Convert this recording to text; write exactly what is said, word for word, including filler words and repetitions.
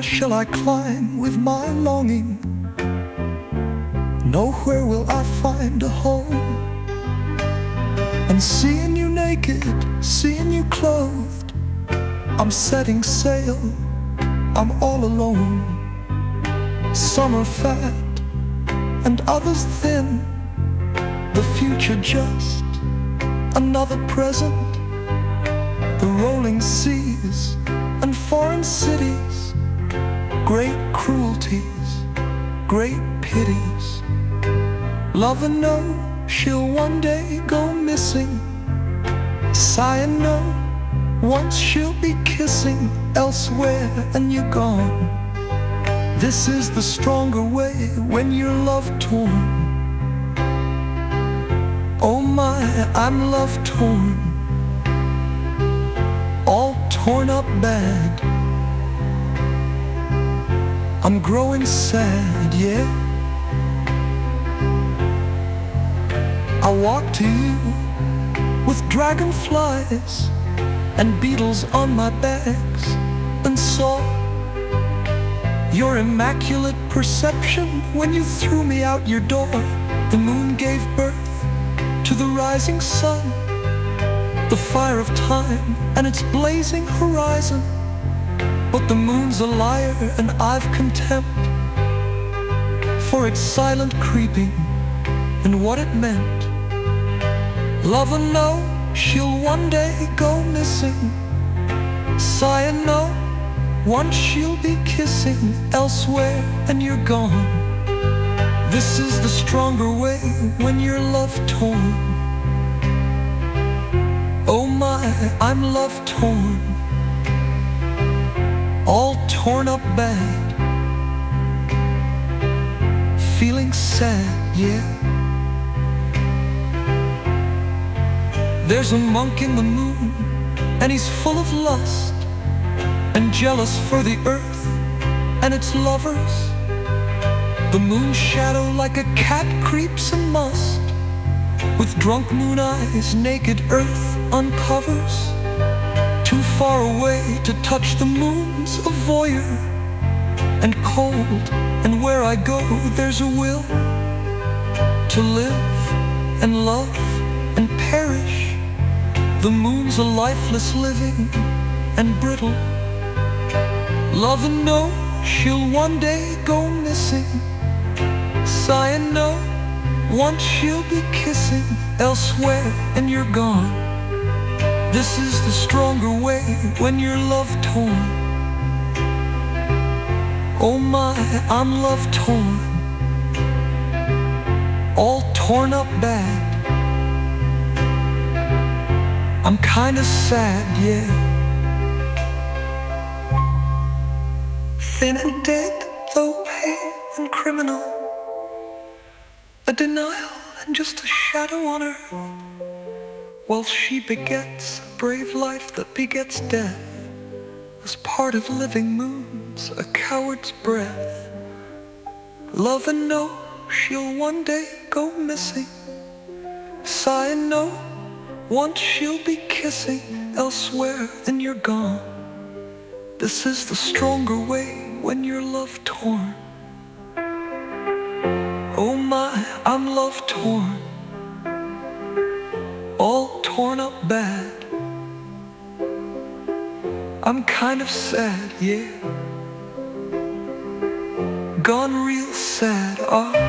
shall I climb with my longing? Nowhere will I find a home. And seeing you naked, seeing you clothed, I'm setting sail, I'm all alone. Some are fat and others thin, the future just another present. The rolling seas and foreign cities, great cruelties, great pities. Love and know she'll one day go missing. Sigh and know once she'll be kissing elsewhere and you're gone. This is the stronger way when you're love torn. Oh my, I'm love torn, all torn up bad. I'm growing sad, yeah. I walk to you with dragonflies and beetles on my bags, and saw your immaculate perception when you threw me out your door. The moon gave birth to the rising sun, the fire of time and its blazing horizon. But the moon's a liar and I've contempt for its silent creeping and what it meant. Love and know she'll one day go missing. Sigh and know once she'll be kissing elsewhere and you're gone. This is the stronger way when you're love torn. Oh my, I'm love torn, all torn up bad. Feeling sad, yeah. There's a monk in the moon, and he's full of lust, and jealous for the earth and its lovers. The moon shadow like a cat creeps and must, with drunk moon eyes naked earth uncovers. Too far away to touch the moon's a voyeur, and cold, and where I go there's a will to live and love and perish. The moon's a lifeless living and brittle. Love and know she'll one day go missing. Sigh and know once she'll be kissing elsewhere and you're gone. This is the stronger way when you're love torn. Oh my, I'm love torn, all torn up bad. I'm kinda sad, yeah. Thin and dead, though pale and criminal, a denial and just a shadow on her, while she begets a brave life that begets death, as part of living moons, a coward's breath. Love and know she'll one day go missing. Sigh and know once she'll be kissing elsewhere and you're gone. This is the stronger way when you're love torn. Oh my, I'm love torn, all torn up bad. I'm kind of sad, yeah. Gone real sad, ah.